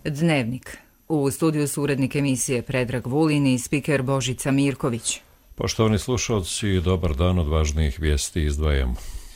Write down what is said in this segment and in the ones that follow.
Dnevnik. U studiju su urednik emisije Predrag Vulin i spiker Božica Mirković. Poštovani slušalci, dobar dan, od važnijih vijesti izdvajamo.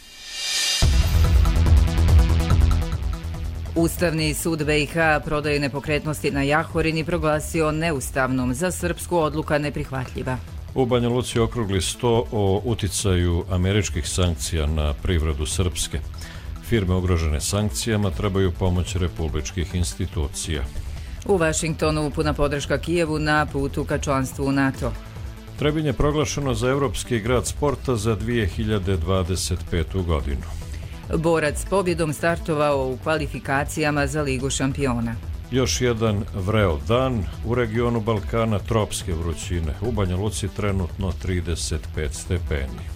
Ustavni sud BiH prodaju nepokretnosti na Jahorini proglasio neustavnom, za srpsku odluka neprihvatljiva. U Banja Luci okrugli sto o uticaju američkih sankcija na privredu Srpske. Firme ugrožene sankcijama trebaju pomoć republičkih institucija. U Vašingtonu puna podrška Kijevu na putu ka članstvu u NATO. Trebinje proglašeno za Evropski grad sporta za 2025. godinu. Borac pobjedom startovao u kvalifikacijama za Ligu šampiona. Još jedan vreo dan u regionu Balkana, tropske vrućine. U Banja Luci trenutno 35 stepeni.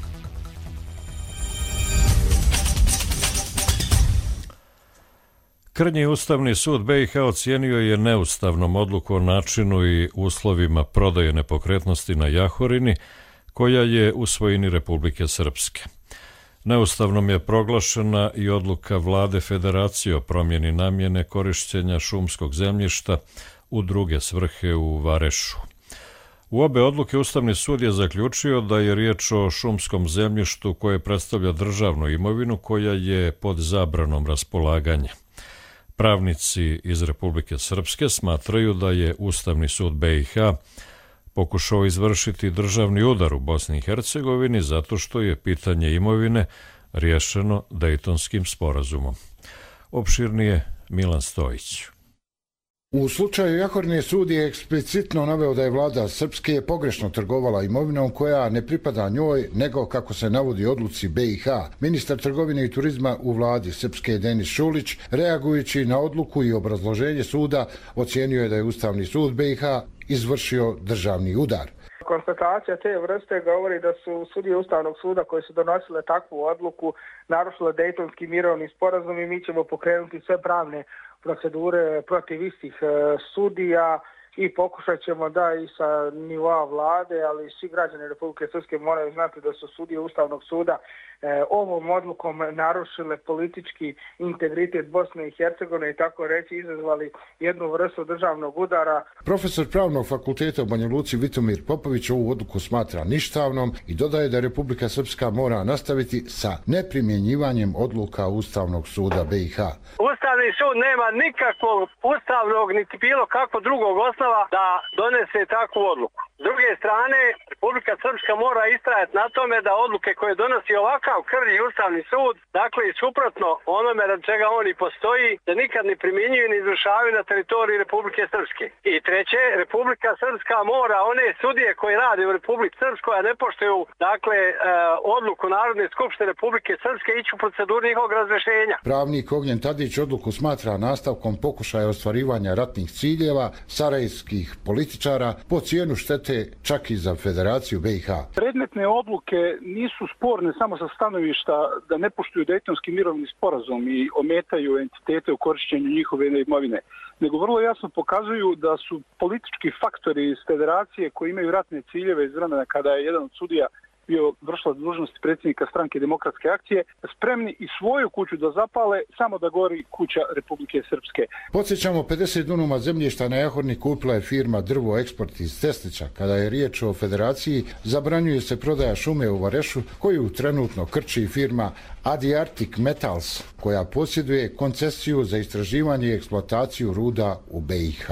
Krnji Ustavni sud BiH ocijenio je neustavnom odluku o načinu i uslovima prodaje nepokretnosti na Jahorini, koja je u svojini Republike Srpske. Neustavnom je proglašena i odluka Vlade Federacije o promjeni namjene korištenja šumskog zemljišta u druge svrhe u Varešu. U obe odluke Ustavni sud je zaključio da je riječ o šumskom zemljištu koje predstavlja državnu imovinu koja je pod zabranom raspolaganja. Pravnici iz Republike Srpske smatraju da je Ustavni sud BiH pokušao izvršiti državni udar u Bosni i Hercegovini zato što je pitanje imovine riješeno Dejtonskim sporazumom. Opširnije Milan Stojić. U slučaju Jahorine sud je eksplicitno naveo da je vlada Srpske pogrešno trgovala imovinom koja ne pripada njoj, nego, kako se navodi u odluci BiH, ministar trgovine i turizma u vladi Srpske Denis Šulić, reagujući na odluku i obrazloženje suda, ocijenio je da je Ustavni sud BiH izvršio državni udar. Konstatacija te vrste govori da su sudije Ustavnog suda koje su donosile takvu odluku narušile Dejtonski mirovni sporazum i mi ćemo pokrenuti sve pravne procedure protiv istih sudija i pokušat ćemo da i sa nivoa vlade, ali i svi građani Republike Srpske moraju znati da su sudije Ustavnog suda ovom odlukom narušile politički integritet Bosne i Hercegovine i tako reći izazvali jednu vrstu državnog udara. Profesor Pravnog fakulteta u Banja Luci Vitomir Popović ovu odluku smatra ništavnom i dodaje da Republika Srpska mora nastaviti sa neprimjenjivanjem odluka Ustavnog suda BiH. Ustavni sud nema nikakvog ustavnog niti bilo kakvog drugog osnova da donese takvu odluku. S druge strane, Republika Srpska mora istrajati na tome da odluke koje donosi ovakav krnji Ustavni sud, dakle i suprotno onome radi čega on i postoji, da nikad ne primjenjuju ni izvršavaju na teritoriji Republike Srpske. I treće, Republika Srpska mora one sudije koje rade u Republici Srpskoj, a ne poštuju odluku Narodne skupštine Republike Srpske, ići u proceduru njihovog razrješenja. Pravnik Ognjen Tadić odluku smatra nastavkom pokušaja ostvarivanja ratnih ciljeva sarajevskih političara po cijenu štete čak i za Federaciju BiH. Predmetne odluke nisu sporne samo sa stanovišta da ne poštuju Dejtonski mirovni sporazum i ometaju entitete u korištenju njihove imovine, nego vrlo jasno pokazuju da su politički faktori iz Federacije koji imaju ratne ciljeve iz vremena kada je jedan od sudija bio vršilac dužnosti predsjednika stranke Demokratske akcije, spremni i svoju kuću da zapale samo da gori kuća Republike Srpske. Podsjećamo, 50 dunuma zemljišta na Jahorini kupila je firma Drvo Eksport iz Cestića. Kada je riječ o Federaciji, zabranjuje se prodaja šume u Varešu, koju trenutno krči firma Adriatic Metals, koja posjeduje koncesiju za istraživanje i eksploataciju ruda u BiH.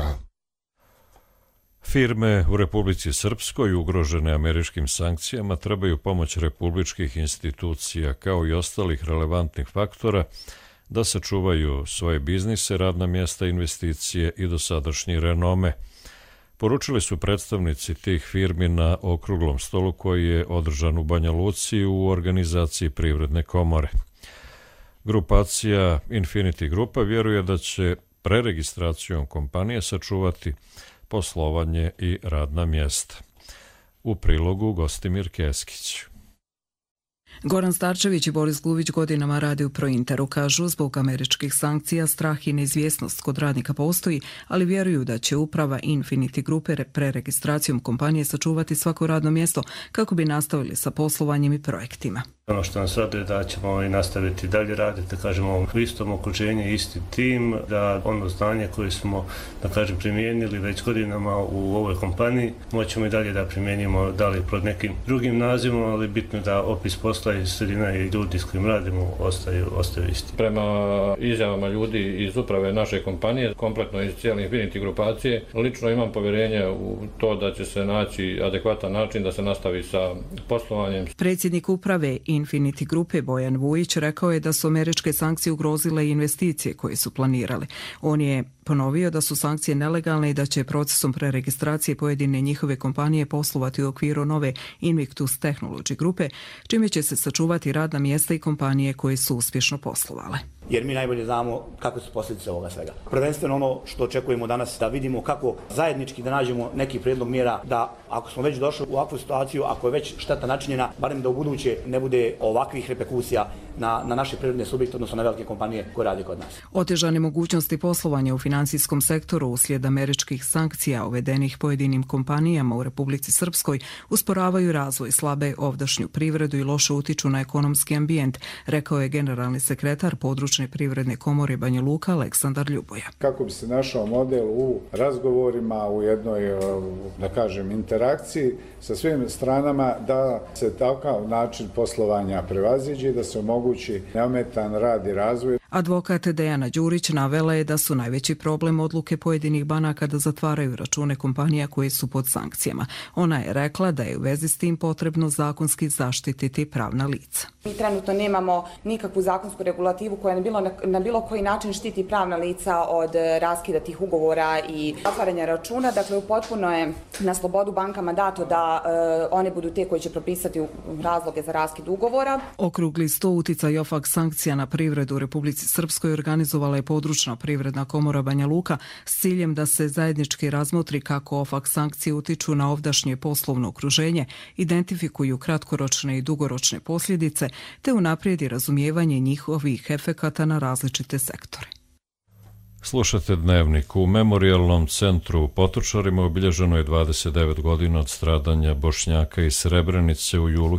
Firme u Republici Srpskoj ugrožene američkim sankcijama trebaju pomoć republičkih institucija kao i ostalih relevantnih faktora da sačuvaju svoje biznise, radna mjesta, investicije i dosadašnji renome. Poručili su predstavnici tih firmi na okruglom stolu koji je održan u Banja Luci u organizaciji Privredne komore. Grupacija Infinity Grupa vjeruje da će preregistracijom kompanije sačuvati poslovanje i radna mjesta. U prilogu Gostimir Keskić. Goran Starčević i Boris Gluvić godinama radi u Prointeru. Kažu, zbog američkih sankcija strah i neizvjesnost kod radnika postoji, ali vjeruju da će uprava Infinity Grupe preregistracijom kompanije sačuvati svako radno mjesto kako bi nastavili sa poslovanjem i projektima. Ono što nas raduje da ćemo i nastaviti dalje raditi, da kažemo u istom okruženju, isti tim, da ono znanje koje smo, da kažem, primijenili već godinama u ovoj kompaniji, moćemo i dalje da primjenimo, da li pod nekim drugim nazivom, ali bitno da opis posla i sredina i ljudi s kojim radimo ostaju isti. Prema izjavama ljudi iz uprave naše kompanije, kompletno iz cijele Infinity grupacije, lično imam povjerenje u to da će se naći adekvatan način da se nastavi sa poslovanjem. Predsjednik uprave Infinity grupe Bojan Vujić rekao je da su američke sankcije ugrozile investicije koje su planirali. On je ponovio da su sankcije nelegalne i da će procesom preregistracije pojedine njihove kompanije poslovati u okviru nove Invictus Technology grupe, čime će se sačuvati radna mjesta i kompanije koje su uspješno poslovale. Jer mi najbolje znamo kakve su posljedice ovoga svega. Prvenstveno ono što očekujemo danas, da vidimo kako zajednički da nađemo neki prijedlog mjera, da ako smo već došli u ovakvu situaciju, ako je već šteta načinjena, barem da u buduće ne bude ovakvih reperkusija na naše privredne subjekte, odnosno na velike kompanije koje rade kod nas. Otežane mogućnosti poslovanja u financijskom sektoru uslijed američkih sankcija uvedenih pojedinim kompanijama u Republici Srpskoj usporavaju razvoj, slabe ovdašnju privredu i loše utiču na ekonomski ambijent, rekao je generalni sekretar područne privredne komore Banja Luka Aleksandar Ljuboja. Kako bi se našao model u razgovorima, u jednoj, da kažem, interakciji sa svim stranama, da se takav način poslovanja prevaziđe, da se omogući neometan rad i razvoj. Advokat Dejana Đurić navela je da su najveći problem odluke pojedinih banaka da zatvaraju račune kompanija koje su pod sankcijama. Ona je rekla da je u vezi s tim potrebno zakonski zaštititi pravna lica. Mi trenutno nemamo nikakvu zakonsku regulativu koja na bilo koji način štiti pravna lica od raskida tih ugovora i zatvaranja računa. Dakle, potpuno je na slobodu bankama dato da one budu te koji će propisati razloge za raskid ugovora. Okrugli sto uticaj OFAK sankcija na privredu u Republici Srpskoj organizovala je područna privredna komora Banja Luka s ciljem da se zajednički razmotri kako OFAK sankcije utiču na ovdašnje poslovno okruženje, identifikuju kratkoročne i dugoročne posljedice te unaprijedi razumijevanje njihovih efekata na različite sektore. Slušate Dnevnik. U Memorijalnom centru u Potočarima obilježeno je 29 godina od stradanja Bošnjaka iz Srebrenice u julu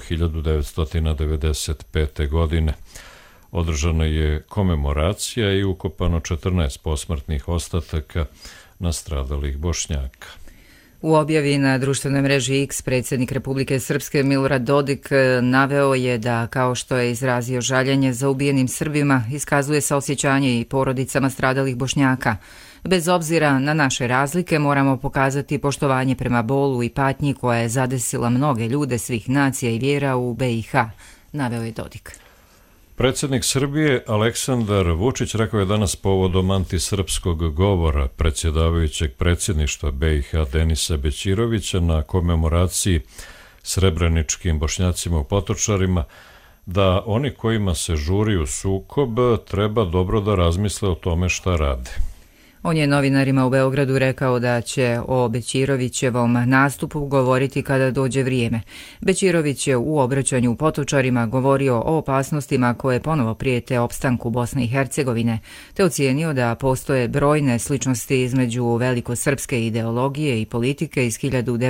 1995. godine. Održana je komemoracija i ukopano 14 posmrtnih ostataka nastradalih Bošnjaka. U objavi na društvenoj mreži X predsjednik Republike Srpske Milorad Dodik naveo je da, kao što je izrazio žaljenje za ubijenim Srbima, iskazuje saosjećanje i porodicama stradalih Bošnjaka. Bez obzira na naše razlike moramo pokazati poštovanje prema bolu i patnji koja je zadesila mnoge ljude svih nacija i vjera u BiH, naveo je Dodik. Predsjednik Srbije Aleksandar Vučić rekao je danas povodom antisrpskog govora predsjedavajućeg predsjedništva BiH Denisa Bećirovića na komemoraciji srebreničkim Bošnjacima u Potočarima da oni kojima se žuri u sukob treba dobro da razmisle o tome šta rade. On je novinarima u Beogradu rekao da će o Bećirovićevom nastupu govoriti kada dođe vrijeme. Bećirović je u obraćanju u Potočarima govorio o opasnostima koje ponovo prijete opstanku Bosne i Hercegovine, te ocijenio da postoje brojne sličnosti između velikosrpske ideologije i politike iz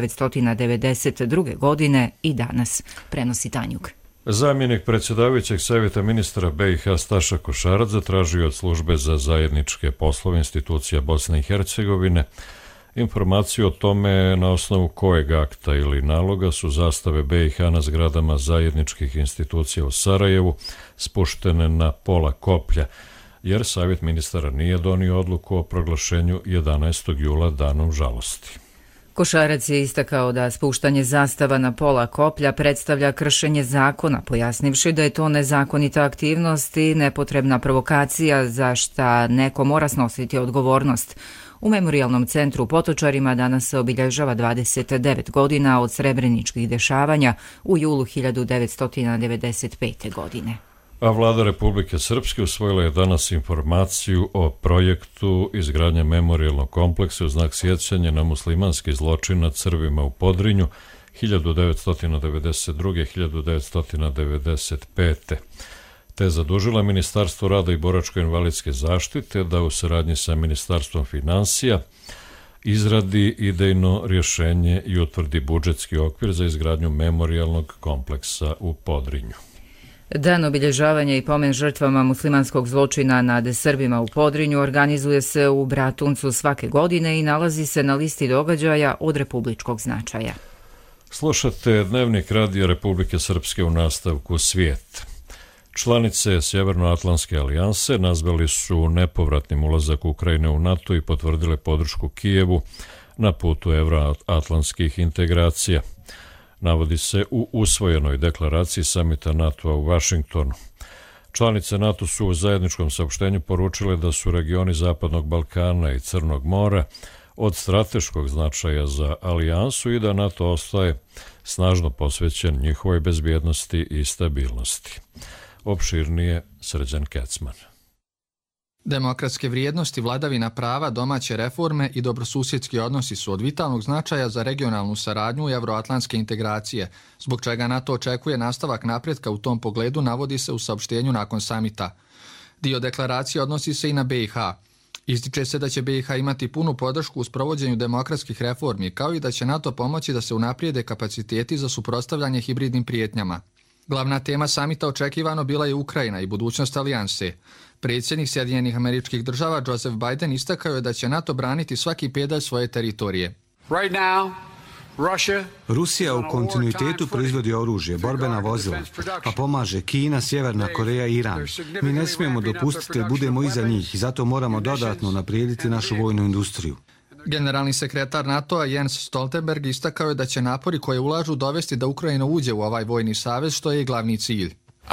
1992. godine i danas, prenosi Tanjuk. Zamjenik predsjedavajućeg savjeta ministra BiH Staša Košarac zatražio od službe za zajedničke poslove institucija Bosne i Hercegovine informaciju o tome na osnovu kojeg akta ili naloga su zastave BiH na zgradama zajedničkih institucija u Sarajevu spuštene na pola koplja, jer savjet ministara nije donio odluku o proglašenju 11. jula danom žalosti. Košarac je istakao da spuštanje zastava na pola koplja predstavlja kršenje zakona, pojasnivši da je to nezakonita aktivnost i nepotrebna provokacija za šta neko mora snositi odgovornost. U Memorijalnom centru u Potočarima danas se obilježava 29 godina od srebreničkih dešavanja u julu 1995. godine. A vlada Republike Srpske usvojila je danas informaciju o projektu izgradnje memorijalnog kompleksa u znak sjećanja na muslimanski zločin nad Srbima u Podrinju 1992-1995. Te zadužila Ministarstvo rada i boračko-invalidske zaštite da u saradnji sa Ministarstvom financija izradi idejno rješenje i utvrdi budžetski okvir za izgradnju memorijalnog kompleksa u Podrinju. Dan obilježavanja i pomen žrtvama muslimanskog zločina nad Srbima u Podrinju organizuje se u Bratuncu svake godine i nalazi se na listi događaja od republičkog značaja. Slušate Dnevnik Radija Republike Srpske u nastavku Svijet. Članice Sjevernoatlantske alijanse nazvali su nepovratnim ulazak Ukrajine u NATO i potvrdile podršku Kijevu na putu evroatlantskih integracija. Navodi se u usvojenoj deklaraciji samita NATO-a u Vašingtonu. Članice NATO su u zajedničkom saopštenju poručile da su regioni Zapadnog Balkana i Crnog mora od strateškog značaja za alijansu i da NATO ostaje snažno posvećen njihovoj bezbjednosti i stabilnosti. Opširnije Srđan Kecman. Demokratske vrijednosti, vladavina prava, domaće reforme i dobrosusjedski odnosi su od vitalnog značaja za regionalnu saradnju i evroatlantske integracije, zbog čega NATO očekuje nastavak napretka u tom pogledu, navodi se u saopštenju nakon samita. Dio deklaracije odnosi se i na BiH. Ističe se da će BiH imati punu podršku u sprovođenju demokratskih reformi, kao i da će NATO pomoći da se unaprijede kapaciteti za suprotstavljanje hibridnim prijetnjama. Glavna tema samita očekivano bila je Ukrajina i budućnost alijanse. Predsjednik Sjedinjenih Američkih Država Joseph Biden istakao je da će NATO braniti svaki pedalj svoje teritorije. Rusija u kontinuitetu proizvodi oružje, borbena vozila, pa pomaže Kina, Sjeverna Koreja i Iran. Mi ne smijemo dopustiti da budemo iza njih i zato moramo dodatno naprijediti našu vojnu industriju. Generalni sekretar NATO-a Jens Stoltenberg istakao je da će napori koje ulažu dovesti da Ukrajina uđe u ovaj vojni savez, što je i glavni cilj.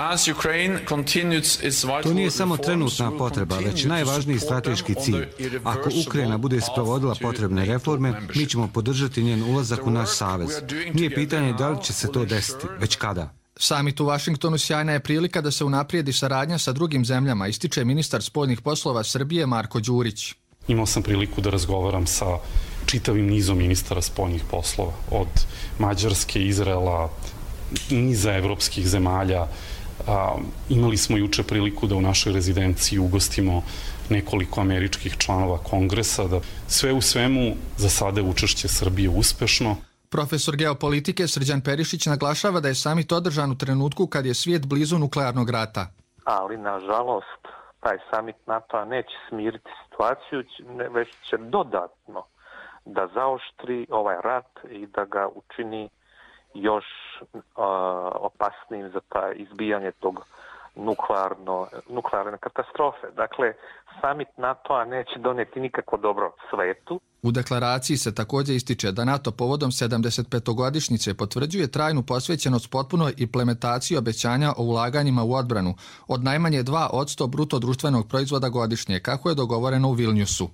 To nije samo trenutna potreba, već najvažniji strateški cilj. Ako Ukrajina bude sprovodila potrebne reforme, mi ćemo podržati njen ulazak u naš savez. Nije pitanje da li će se to desiti, već kada. Samit u Vašingtonu sjajna je prilika da se unaprijedi saradnja sa drugim zemljama, ističe ministar spoljnih poslova Srbije Marko Đurić. Imao sam priliku da razgovaram sa čitavim nizom ministara spoljnih poslova, od Mađarske, Izraela, niza evropskih zemalja. Imali smo juče priliku da u našoj rezidenciji ugostimo nekoliko američkih članova kongresa, da sve u svemu za sada je učešće Srbije uspešno. Profesor geopolitike Srđan Perišić naglašava da je samit održan u trenutku kad je svijet blizu nuklearnog rata. Ali, nažalost, taj samit NATO-a neće smiriti situaciju, već će dodatno da zaoštri ovaj rat i da ga učini još opasnijim za taj izbijanje tog nuklearne katastrofe. Dakle, samit NATO-a neće doneti nikako dobro svetu. U deklaraciji se također ističe da NATO povodom 75-godišnjice potvrđuje trajnu posvećenost potpunoj implementaciji obećanja o ulaganjima u odbranu od najmanje 2% bruto društvenog proizvoda godišnje, kako je dogovoreno u Vilniusu.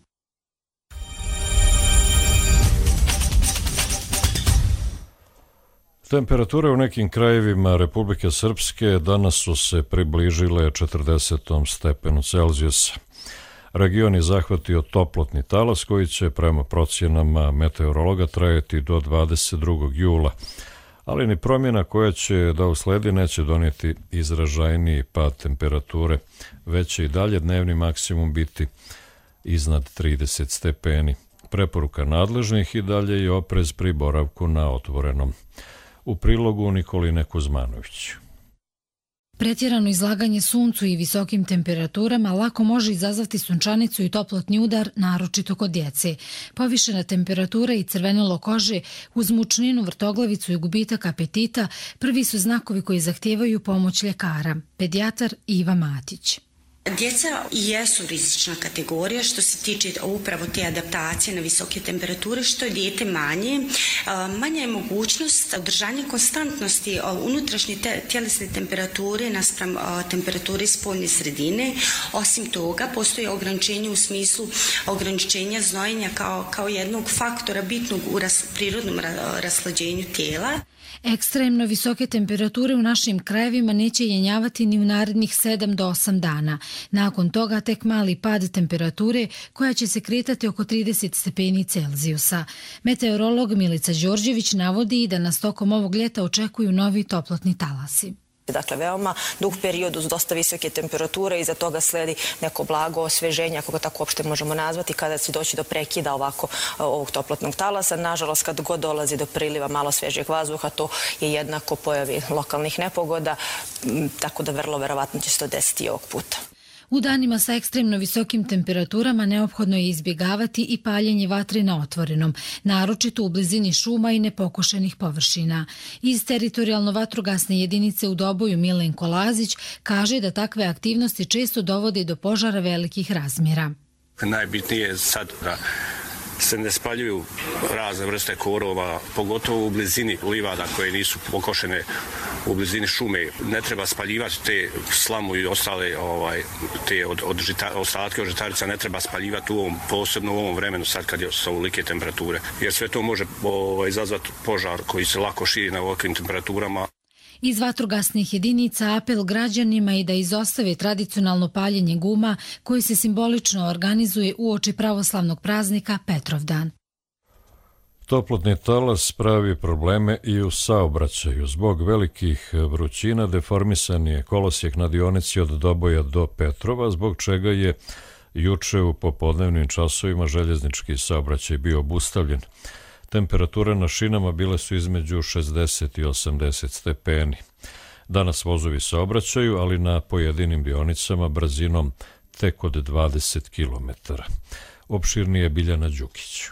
Temperature u nekim krajevima Republike Srpske danas su se približile 40. stepenu Celzijusa. Region je zahvatio toplotni talas koji će prema procjenama meteorologa trajati do 22. jula, ali ni promjena koja će da usledi neće donijeti izražajniji pad temperature, već će i dalje dnevni maksimum biti iznad 30 stepeni. Preporuka nadležnih i dalje je oprez pri boravku na otvorenom. U prilogu Nikoline Kuzmanović. Pretjerano izlaganje suncu i visokim temperaturama lako može izazvati sunčanicu i toplotni udar, naročito kod djece. Povišena temperatura i crvenilo kože uz mučninu, vrtoglavicu i gubitak apetita prvi su znakovi koji zahtijevaju pomoć ljekara. Pedijatar Iva Matić. Djeca jesu rizična kategorija što se tiče upravo te adaptacije na visoke temperature. Što je dijete manje, manja je mogućnost održanja konstantnosti unutrašnje tjelesne temperature naspram temperature spoljne sredine. Osim toga, postoji ograničenje u smislu ograničenja znojenja kao jednog faktora bitnog u prirodnom raslađenju tijela. Ekstremno visoke temperature u našim krajevima neće jenjavati ni u narednih 7 do 8 dana. Nakon toga tek mali pad temperature koja će se kretati oko 30 stepeni Celzijusa. Meteorolog Milica Đorđević navodi da nas tokom ovog ljeta očekuju novi toplotni talasi. Dakle, veoma dug period uz dosta visoke temperature i iza toga sledi neko blago osveženje, ako ga tako uopšte možemo nazvati, kada će doći do prekida ovog toplotnog talasa. Nažalost, kad god dolazi do priliva malo svežeg vazduha, to je jednako pojavi lokalnih nepogoda, tako da vrlo verovatno će se to desiti i ovog puta. U danima sa ekstremno visokim temperaturama neophodno je izbjegavati i paljenje vatre na otvorenom, naročito u blizini šuma i nepokošenih površina. Iz teritorijalno vatrogasne jedinice u Doboju Milenko Lazić kaže da takve aktivnosti često dovode do požara velikih razmjera. Najbitnije je sad da se ne spaljuju razne vrste korova, pogotovo u blizini livada koje nisu pokošene, u blizini šume. Ne treba spaljivati te slamu i ostale te ostatke od žitarica, ne treba spaljivati posebno u ovom vremenu sad kad su ovolike temperature, jer sve to može izazvati požar koji se lako širi na ovakvim temperaturama. Iz vatrogasnih jedinica apel građanima i da izostave tradicionalno paljenje guma koji se simbolično organizuje uoči pravoslavnog praznika Petrovdan. Toplotni talas pravi probleme i u saobraćaju. Zbog velikih vrućina deformisan je kolosijek na dionici od Doboja do Petrova, zbog čega je juče u popodnevnim časovima željeznički saobraćaj bio obustavljen. Temperature na šinama bile su između 60 i 80 stepeni. Danas vozovi saobraćaju, ali na pojedinim dionicama brzinom tek od 20 km. Opširnije Biljana Đukić.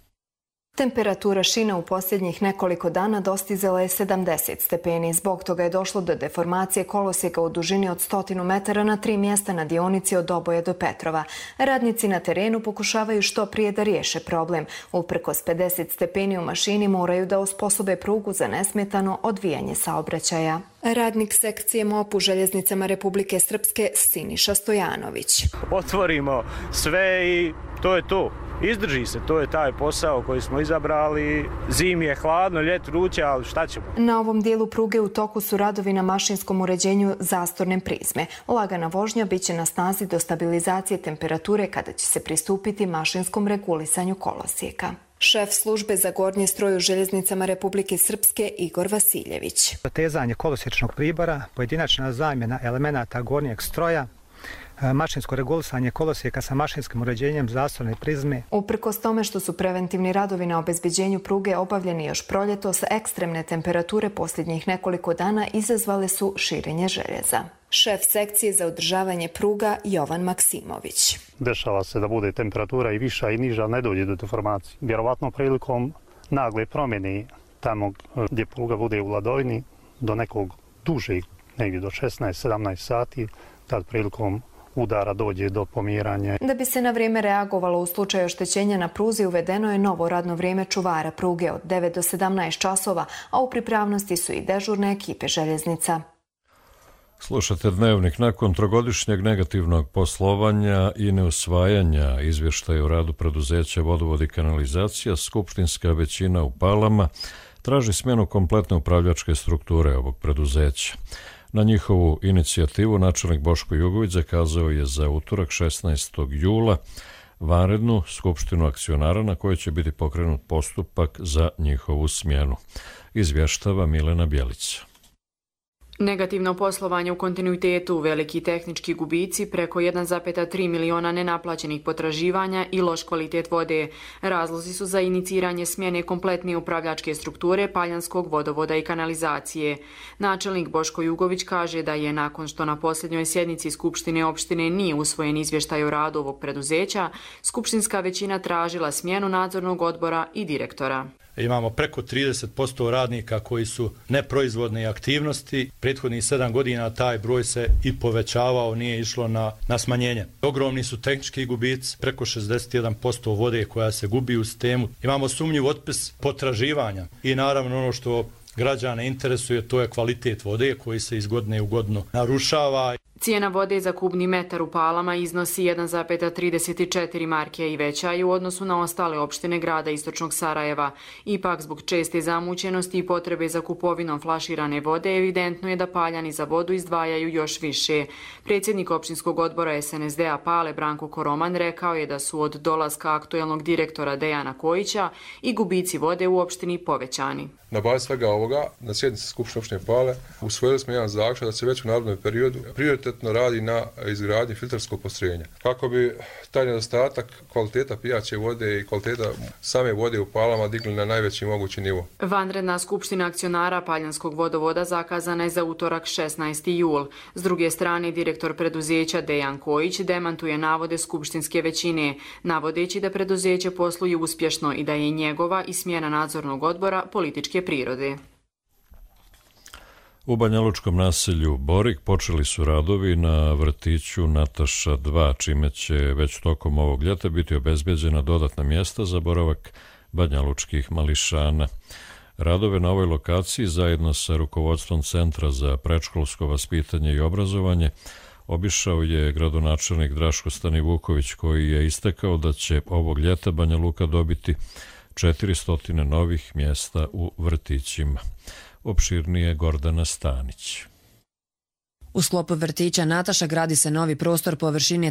Temperatura šina u posljednjih nekoliko dana dostizala je 70 stepeni. Zbog toga je došlo do deformacije kolosijeka u dužini od 100 metara na 3 mjesta na dionici od Doboja do Petrova. Radnici na terenu pokušavaju što prije da riješe problem. Uprkos 50 stepeni u mašini moraju da osposobe prugu za nesmetano odvijanje saobraćaja. Radnik sekcije MOP u željeznicama Republike Srpske Siniša Stojanović. Otvorimo sve i to je to. Izdrži se, to je taj posao koji smo izabrali. Zimi je hladno, ljet vruće, ali šta ćemo? Na ovom dijelu pruge u toku su radovi na mašinskom uređenju zastorne prizme. Lagana vožnja bit će na snazi do stabilizacije temperature kada će se pristupiti mašinskom regulisanju kolosijeka. Šef službe za gornji stroj u željeznicama Republike Srpske Igor Vasiljević. Zatezanje kolosiječnog pribora, pojedinačna zamjena elemenata gornjeg stroja, mašinsko regulisanje kolosijeka sa mašinskim uređenjem zastorne prizme. Uprkos tome što su preventivni radovi na obezbeđenju pruge obavljeni još proljetos, ekstremne temperature posljednjih nekoliko dana izazvale su širenje željeza. Šef sekcije za održavanje pruga Jovan Maksimović. Dešava se da bude temperatura i viša i niža, ne dođe do deformacije. Vjerovatno prilikom nagle promjene tamo gdje pruga bude u ladovini do nekog dužeg, negdje do 16-17 sati, tad prilikom udara dođe do pomjeranja. Da bi se na vrijeme reagovalo u slučaju oštećenja na pruzi, uvedeno je novo radno vrijeme čuvara pruge od 9 do 17 časova, a u pripravnosti su i dežurne ekipe željeznica. Slušate Dnevnik. Nakon trogodišnjeg negativnog poslovanja i neusvajanja izvještaja o radu preduzeća Vodovod i kanalizacija, skupštinska većina u Palama traži smjenu kompletne upravljačke strukture ovog preduzeća. Na njihovu inicijativu načelnik Boško Jugović zakazao je za utorak 16. jula vanrednu skupštinu akcionara na kojoj će biti pokrenut postupak za njihovu smjenu. Izvještava Milena Bjelica. Negativno poslovanje u kontinuitetu, veliki tehnički gubici, preko 1,3 miliona nenaplaćenih potraživanja i loš kvalitet vode. Razlozi su za iniciranje smjene kompletne upravljačke strukture Paljanskog vodovoda i kanalizacije. Načelnik Boško Jugović kaže da je nakon što na posljednjoj sjednici Skupštine opštine nije usvojen izvještaj o radu ovog preduzeća, skupštinska većina tražila smjenu nadzornog odbora i direktora. Imamo preko 30% radnika koji su neproizvodne aktivnosti. Prethodnih 7 godina taj broj se i povećavao, nije išlo na smanjenje. Ogromni su tehnički gubici, preko 61% vode koja se gubi u sistemu. Imamo sumnjiv otpis potraživanja i naravno ono što građane interesuje, to je kvalitet vode koji se iz godine u godinu narušava. Cijena vode za kubni metar u Palama iznosi 1,34 marke i veća je u odnosu na ostale opštine grada istočnog Sarajeva. Ipak, zbog česte zamućenosti i potrebe za kupovinom flaširane vode, evidentno je da Paljani za vodu izdvajaju još više. Predsjednik opštinskog odbora SNSD-a Pale Branko Koroman rekao je da su od dolaska aktuelnog direktora Dejana Kojića i gubici vode u opštini povećani. Na bazi svega ovoga, na sjednici Skupštine opštine Pale usvojili smo jedan zaključak da se već u narednom periodu prioritetno radi na izgradnji filterskog postrojenja. Kako bi taj nedostatak kvaliteta pijaće vode i kvaliteta same vode u Palama digli na najveći mogući nivo. Vanredna skupština akcionara Paljanskog vodovoda zakazana je za utorak 16. jul. S druge strane, direktor preduzeća Dejan Kojić demantuje navode skupštinske većine, navodeći da preduzeće posluje uspješno i da je njegova i smjena nadzornog odbora političke prirode. U banjalučkom naselju Borik počeli su radovi na vrtiću Nataša 2, čime će već tokom ovog ljeta biti obezbeđena dodatna mjesta za boravak banjalučkih mališana. Radove na ovoj lokaciji zajedno sa rukovodstvom Centra za predškolsko vaspitanje i obrazovanje obišao je gradonačelnik Draško Stanivuković, koji je istakao da će ovog ljeta Banja Luka dobiti 400 novih mjesta u vrtićima. Opširnije Gordana Stanić. U sklopu vrtića Nataša gradi se novi prostor površine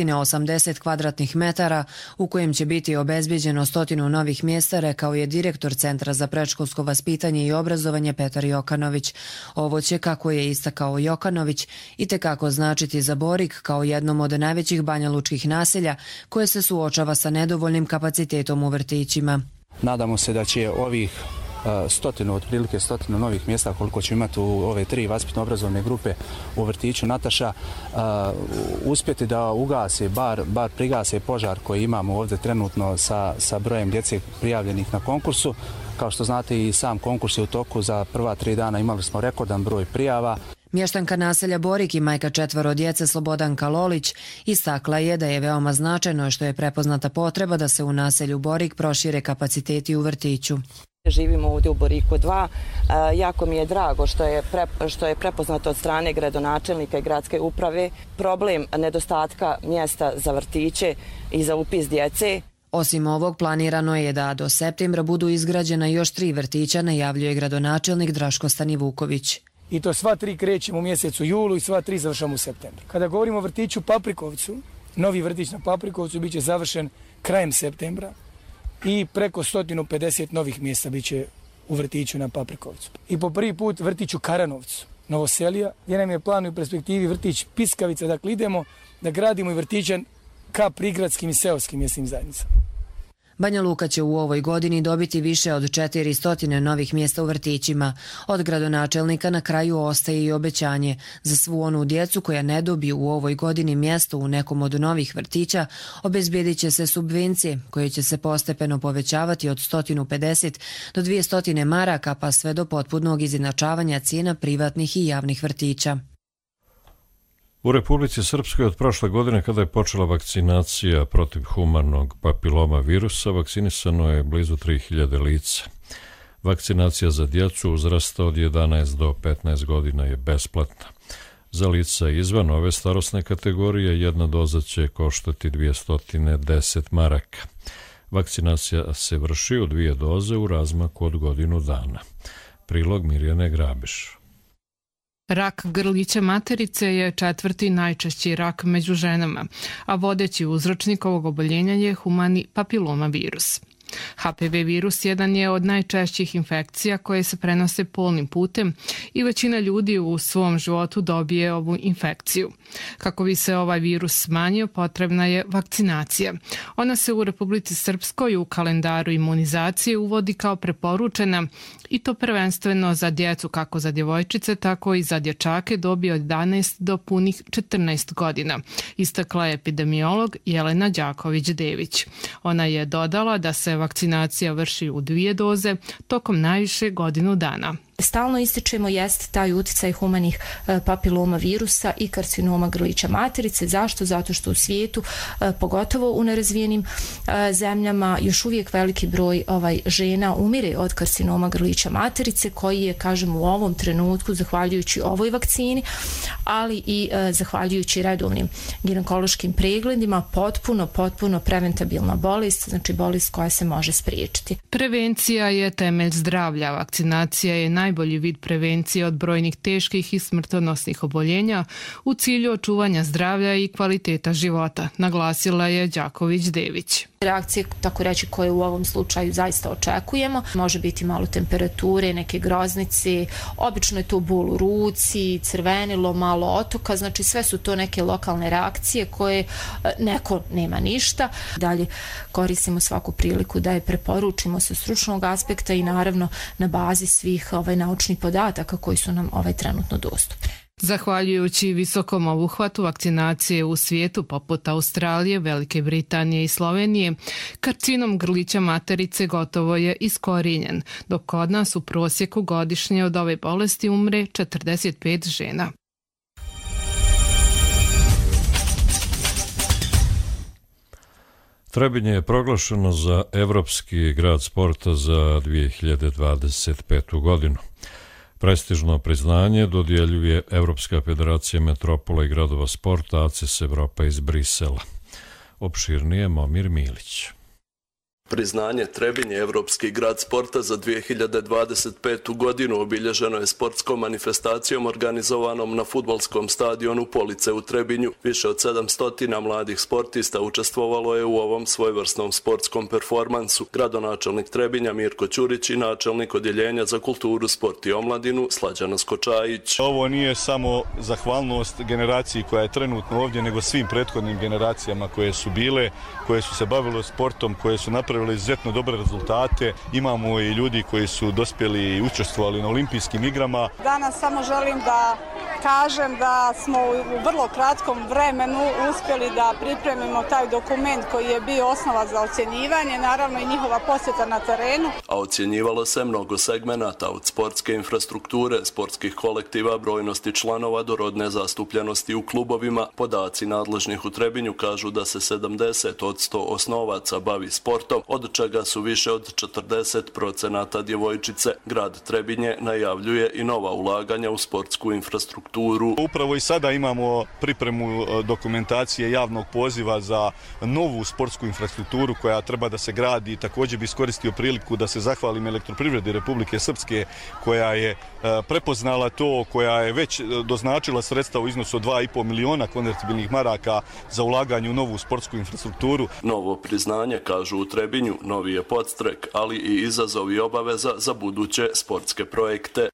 380 kvadratnih metara u kojem će biti obezbeđeno 100 novih mjesta, rekao je direktor Centra za predškolsko vaspitanje i obrazovanje Petar Jokanović. Ovo će, kako je istakao Jokanović, itekako značiti za Borik kao jednom od najvećih banjalučkih naselja koje se suočava sa nedovoljnim kapacitetom u vrtićima. Nadamo se da će ovih otprilike 100 novih mjesta koliko će imati u ove 3 vaspitno-obrazovne grupe u vrtiću Nataša uspjeti da ugase, bar prigase požar koji imamo ovdje trenutno sa brojem djece prijavljenih na konkursu. Kao što znate, i sam konkurs je u toku. Za prva 3 dana imali smo rekordan broj prijava. Mještanka naselja Borik i majka 4 djece Slobodanka Lolić istakla je da je veoma značajno što je prepoznata potreba da se u naselju Borik prošire kapaciteti u vrtiću. Živimo ovdje u Boriku 2. Jako mi je drago što je prepoznato od strane gradonačelnika i gradske uprave problem nedostatka mjesta za vrtiće i za upis djece. Osim ovog, planirano je da do septembra budu izgrađena još 3 vrtića, najavljuje gradonačelnik Draško Stanivuković. I to sva 3 krećemo u mjesecu julu i sva 3 završamo u septembru. Kada govorimo o vrtiću Paprikovcu, novi vrtić na Paprikovcu biće završen krajem septembra i preko 150 novih mjesta biće u vrtiću na Paprikovcu. I po prvi put vrtić u Karanovcu, Novoselija, gdje nam je plan u perspektivi vrtić Piskavica. Dakle, idemo da gradimo i vrtiće ka prigradskim i seoskim mjesnim zajednicama. Banja Luka će u ovoj godini dobiti više od 400 novih mjesta u vrtićima. Od gradonačelnika na kraju ostaje i obećanje. Za svu onu djecu koja ne dobiju u ovoj godini mjesto u nekom od novih vrtića, obezbijedit će se subvencije koje će se postepeno povećavati od 150 do 200 maraka pa sve do potpunog izjednačavanja cijena privatnih i javnih vrtića. U Republici Srpskoj od prošle godine, kada je počela vakcinacija protiv humanog papiloma virusa, vakcinisano je blizu 3000 lica. Vakcinacija za djecu uzrasta od 11 do 15 godina je besplatna. Za lica izvan ove starosne kategorije jedna doza će koštati 210 maraka. Vakcinacija se vrši u 2 doze u razmaku od godinu dana. Prilog Mirjane Grabiš. Rak grlića materice je 4. najčešći rak među ženama, a vodeći uzročnik ovog oboljenja je humani papiloma virus. HPV virus jedan je od najčešćih infekcija koje se prenose polnim putem i većina ljudi u svom životu dobije ovu infekciju. Kako bi se ovaj virus smanjio, potrebna je vakcinacija. Ona se u Republici Srpskoj u kalendaru imunizacije uvodi kao preporučena i to prvenstveno za djecu, kako za djevojčice, tako i za dječake dobi od 11 do punih 14 godina, istakla je epidemiolog Jelena Đaković-Dević. Ona je dodala da se vakcinacija vrši u 2 doze tokom najviše godinu dana. Stalno ističemo jest taj uticaj humanih papiloma virusa i karcinoma grlića materice. Zašto? Zato što u svijetu, pogotovo u nerazvijenim zemljama, još uvijek veliki broj žena umire od karcinoma grlića materice, koji je, kažem, u ovom trenutku, zahvaljujući ovoj vakcini, ali i zahvaljujući redovnim ginekološkim pregledima, potpuno preventabilna bolest, znači bolest koja se može spriječiti. Prevencija je temelj zdravlja. Vakcinacija je najbolji vid prevencije od brojnih teških i smrtonosnih oboljenja u cilju očuvanja zdravlja i kvaliteta života, naglasila je Đaković-Dević. Reakcije, tako reći, koje u ovom slučaju zaista očekujemo, može biti malo temperature, neke groznice, obično je to bol u ruci, crvenilo, malo otoka, znači sve su to neke lokalne reakcije koje neko nema ništa. Dalje koristimo svaku priliku da je preporučimo sa stručnog aspekta i naravno na bazi svih naučnih podataka koji su nam trenutno dostupni. Zahvaljujući visokom obuhvatu vakcinacije u svijetu poput Australije, Velike Britanije i Slovenije, karcinom grlića materice gotovo je iskorijenjen, dok kod nas u prosjeku godišnje od ove bolesti umre 45 žena. Trebinje je proglašeno za Evropski grad sporta za 2025. godinu. Prestižno priznanje dodjeljuje Evropska federacija metropola i gradova sporta ACES Evropa iz Brisela. Opširnije Momir Milić. Priznanje Trebinje Evropski grad sporta za 2025. godinu obilježeno je sportskom manifestacijom organizovanom na fudbalskom stadionu Police u Trebinju. Više od 700 mladih sportista učestvovalo je u ovom svojevrsnom sportskom performansu. Gradonačelnik Trebinja Mirko Ćurić i načelnik Odjeljenja za kulturu, sport i omladinu Slađana Skočajić. Ovo nije samo zahvalnost generaciji koja je trenutno ovdje, nego svim prethodnim generacijama koje su bile, koje su se bavile sportom, koje su napravili izuzetno dobre rezultate. Imamo i ljudi koji su dospjeli i učestvovali na olimpijskim igrama. Danas samo želim da kažem da smo u vrlo kratkom vremenu uspjeli da pripremimo taj dokument koji je bio osnova za ocjenjivanje, naravno i njihova posjeta na terenu. A ocjenjivalo se mnogo segmenata, od sportske infrastrukture, sportskih kolektiva, brojnosti članova do rodne zastupljenosti u klubovima. Podaci nadležnih u Trebinju kažu da se 70 od 100 osnovaca bavi sportom, od čega su više od 40% djevojčice. Grad Trebinje najavljuje i nova ulaganja u sportsku infrastrukturu. Upravo i sada imamo pripremu dokumentacije javnog poziva za novu sportsku infrastrukturu koja treba da se gradi. Također bi iskoristio priliku da se zahvalim Elektroprivredi Republike Srpske koja je prepoznala to, koja je već doznačila sredstva u iznosu od 2,5 miliona konvertibilnih maraka za ulaganje u novu sportsku infrastrukturu. Novo priznanje, kažu u Trebinju, novi je podstrek, ali i izazov i obaveza za buduće sportske projekte.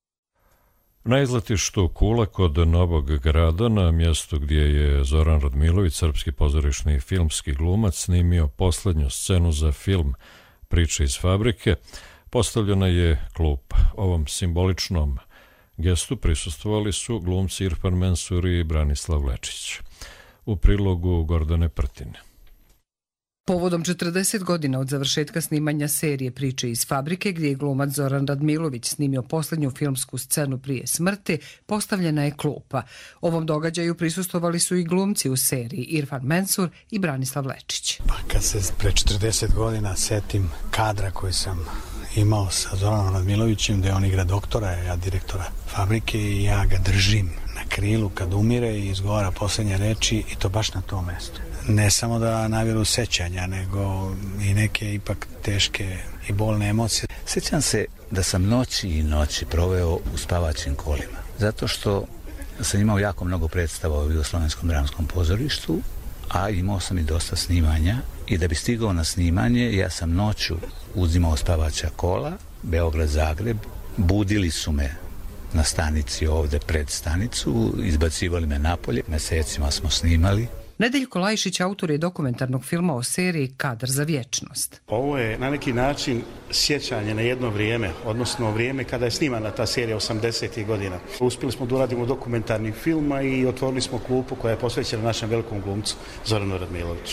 Na izletištu Kula kod Novog Grada, na mjestu gdje je Zoran Radmilović, srpski pozorišni i filmski glumac, snimio posljednju scenu za film Priče iz fabrike, postavljena je klupa. Ovom simboličnom gestu prisustvovali su glumci Irfan Mensur i Branislav Lečić. U prilogu Gordane Prtine. Povodom 40 godina od završetka snimanja serije Priče iz fabrike, gdje je glumac Zoran Radmilović snimio posljednju filmsku scenu prije smrti, postavljena je klupa. Ovom događaju prisustvovali su i glumci u seriji Irfan Mensur i Branislav Lečić. Pa kad se pre 40 godina setim kadra koji sam imao sa Zoranom Radmilovićem, da je on igra doktora, ja direktora fabrike, i ja ga držim na krilu kad umire i izgovara posljednje reči, i to baš na tom mjestu. Ne samo da naviru sećanja, nego i neke ipak teške i bolne emocije. Sjećam se da sam noći i noći proveo u spavaćim kolima, zato što sam imao jako mnogo predstava u Jugoslovenskom dramskom pozorištu, a imao sam i dosta snimanja, i da bi stigao na snimanje ja sam noću uzimao spavaća kola, Beograd-Zagreb, budili su me na stanici ovde pred stanicu, izbacivali me napolje, mesecima smo snimali. Nedeljko Lajšić autor je dokumentarnog filma o seriji Kadar za vječnost. Ovo je na neki način sjećanje na jedno vrijeme, odnosno vrijeme kada je snimana ta serija 80. godina. Uspjeli smo da uradimo dokumentarni film i otvorili smo klupu koja je posvećena našem velikom glumcu Zoranu Radmiloviću.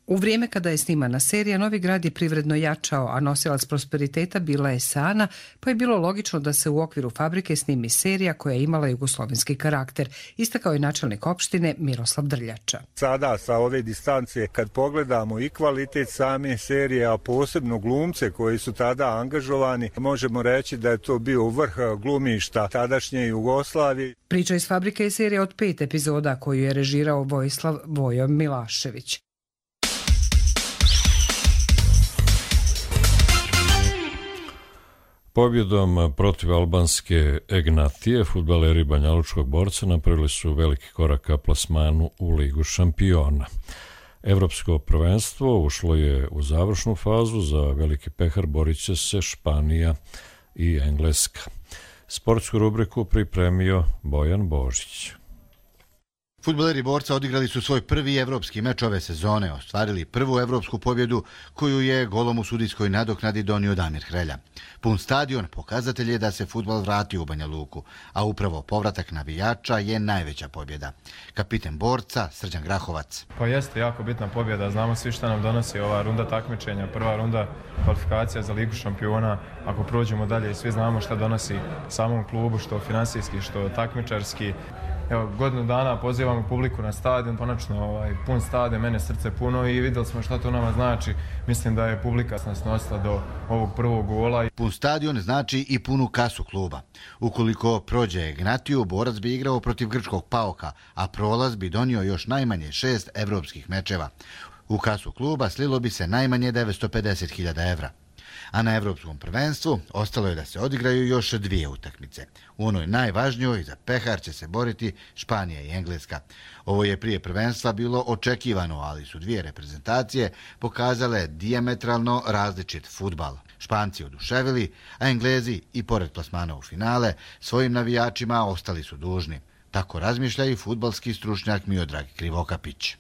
U vrijeme kada je snimana serija, Novi Grad je privredno jačao, a nosilac prosperiteta bila je Sana, pa je bilo logično da se u okviru fabrike snimi serija koja je imala jugoslovenski karakter, istakao je načelnik opštine Miroslav Drljača. Sada sa ove distance, kad pogledamo i kvalitet same serije, a posebno glumce koji su tada angažovani, možemo reći da je to bio vrh glumišta tadašnje Jugoslavije. Priča iz fabrike je serija od 5 epizoda koju je režirao Vojislav Vojo Milašević. Pobjedom protiv albanske Egnatije, fudbaleri Banjalučkog Borca napravili su veliki korak ka plasmanu u Ligu šampiona. Evropsko prvenstvo ušlo je u završnu fazu, za veliki pehar borit će se Španija i Engleska. Sportsku rubriku pripremio Bojan Božić. Fudbaleri Borca odigrali su svoj prvi evropski meč ove sezone, ostvarili prvu evropsku pobjedu koju je golom u sudijskoj nadoknadi donio Damir Hrelja. Pun stadion pokazatelj je da se fudbal vratio u Banja Luku, a upravo povratak navijača je najveća pobjeda. Kapiten Borca, Srđan Grahovac. Pa jeste jako bitna pobjeda, znamo svi šta nam donosi ova runda takmičenja, prva runda kvalifikacija za Ligu šampiona. Ako prođemo dalje i svi znamo šta donosi samom klubu, što finansijski, što takmičarski. Evo, godinu dana pozivamo publiku na stadion, konačno pun stadion, mene srce puno i vidjeli smo šta to nama znači. Mislim da je publika nas nosila do ovog prvog gola. Pun stadion znači i punu kasu kluba. Ukoliko prođe Egnatiju, Borac bi igrao protiv grčkog PAOK-a, a prolaz bi donio još najmanje 6 evropskih mečeva. U kasu kluba slilo bi se najmanje 950.000 evra. A na evropskom prvenstvu ostalo je da se odigraju još 2 utakmice. U onoj najvažnijoj za pehar će se boriti Španija i Engleska. Ovo je prije prvenstva bilo očekivano, ali su 2 reprezentacije pokazale dijametralno različit fudbal. Španci oduševili, a Englezi i pored plasmana u finale svojim navijačima ostali su dužni. Tako razmišlja i fudbalski stručnjak Miodrag Krivokapić.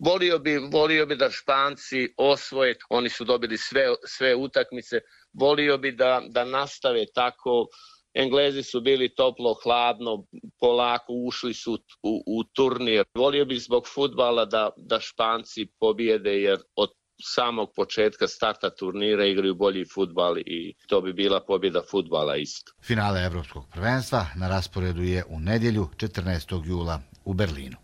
Volio bi da Španci osvoje, oni su dobili sve utakmice, volio bi da nastave tako. Englezi su bili toplo, hladno, polako ušli su u turnir. Volio bi zbog fudbala da Španci pobjede, jer od samog početka starta turnira igraju bolji fudbal i to bi bila pobjeda fudbala isto. Finale Evropskog prvenstva na rasporedu je u nedjelju 14. jula u Berlinu.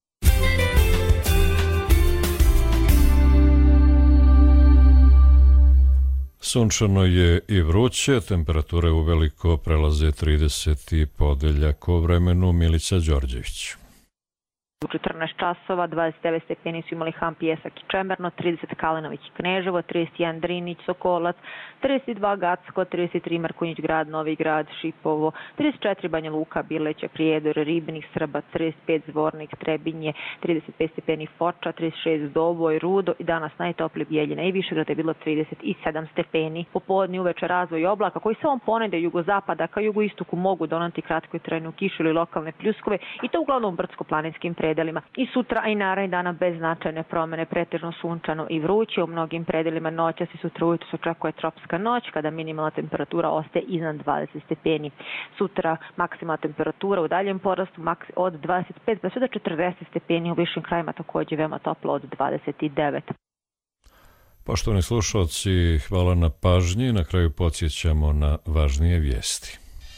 Sunčano je i vruće, temperature uveliko prelaze 30 i podeljak. O vremenu Milica Đorđević. U 14 časova 29 stepeni su imali Han, Pijesak i Čemerno, 30 Kalenović i Kneževo, 31 Drinić, Sokolac, 32 Gacko, 33 Markunjić grad, Novi grad, Šipovo, 34 Banja Luka, Bileća, Prijedor, Ribnik, Srbac, 35 Zvornik, Trebinje, 35 stepeni Foča, 36 Doboj, Rudo i danas najtoplije Bijeljina i Višegrad je bilo 37 stepeni. Popodne uveče razvoj oblaka koji samo ponede jugozapada ka jugoistoku mogu donati kratkotrajnu kišu ili lokalne pljuskove i to uglavnom u brdsko-planinskim predelima. I sutra i narednih dana bez značajne promjene, pretežno sunčano i vruće. U mnogim predelima noćas i sutra ujutro se očekuje tropska noć kada minimalna temperatura ostaje iznad 20 stepeni. Sutra maksimalna temperatura u daljem porastu od 25 do 40 stepeni, u višim krajima također veoma toplo od 29. Poštovani slušalci, hvala na pažnji. Na kraju podsjećamo na važnije vijesti.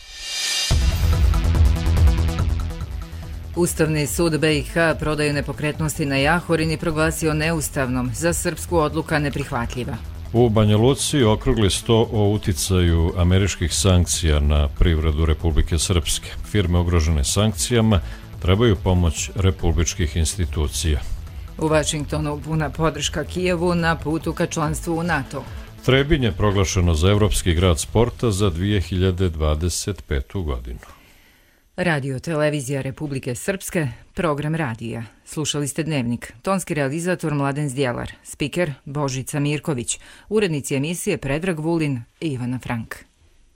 Ustavni sud BiH prodaju nepokretnosti na Jahorini proglasio neustavnom, za srpsku odluka neprihvatljiva. U Banja Luci okrugli sto o uticaju američkih sankcija na privredu Republike Srpske. Firme ugrožene sankcijama trebaju pomoć republičkih institucija. U Vašingtonu puna podrška Kijevu na putu ka članstvu u NATO. Trebinje je proglašeno za Evropski grad sporta za 2025. godinu. Radio Televizija Republike Srpske, program radija. Slušali ste Dnevnik. Tonski realizator Mladen Zdjelar, spiker Božica Mirković, urednici emisije Predrag Vulin i Ivana Frank.